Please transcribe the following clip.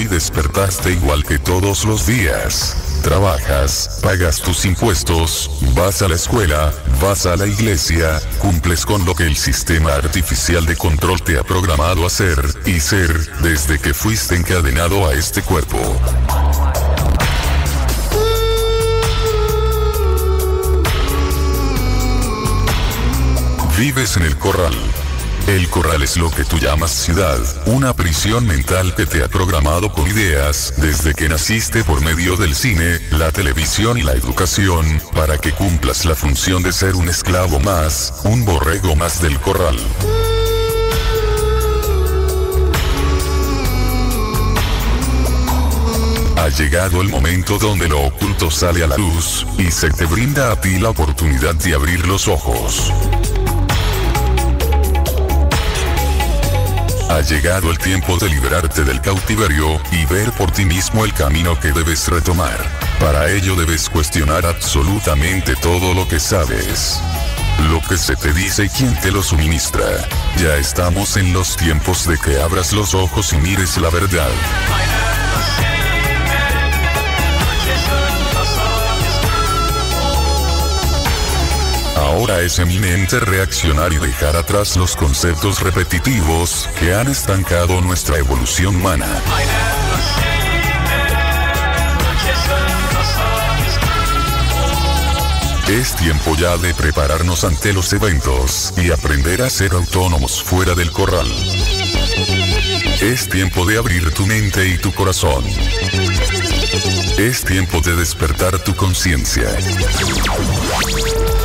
hoy despertaste igual que todos los días. Trabajas, pagas tus impuestos, vas a la escuela, vas a la iglesia, cumples con lo que el sistema artificial de control te ha programado hacer y ser desde que fuiste encadenado a este cuerpo. Vives en el corral. El corral es lo que tú llamas ciudad, una prisión mental que te ha programado con ideas desde que naciste por medio del cine, la televisión y la educación, para que cumplas la función de ser un esclavo más, un borrego más del corral. Ha llegado el momento donde lo oculto sale a la luz, y se te brinda a ti la oportunidad de abrir los ojos. Ha llegado el tiempo de liberarte del cautiverio y ver por ti mismo el camino que debes retomar. Para ello debes cuestionar absolutamente todo lo que sabes, lo que se te dice y quién te lo suministra. Ya estamos en los tiempos de que abras los ojos y mires la verdad. Ahora es eminente reaccionar y dejar atrás los conceptos repetitivos que han estancado nuestra evolución humana. Es tiempo ya de prepararnos ante los eventos y aprender a ser autónomos fuera del corral. Es tiempo de abrir tu mente y tu corazón. Es tiempo de despertar tu conciencia.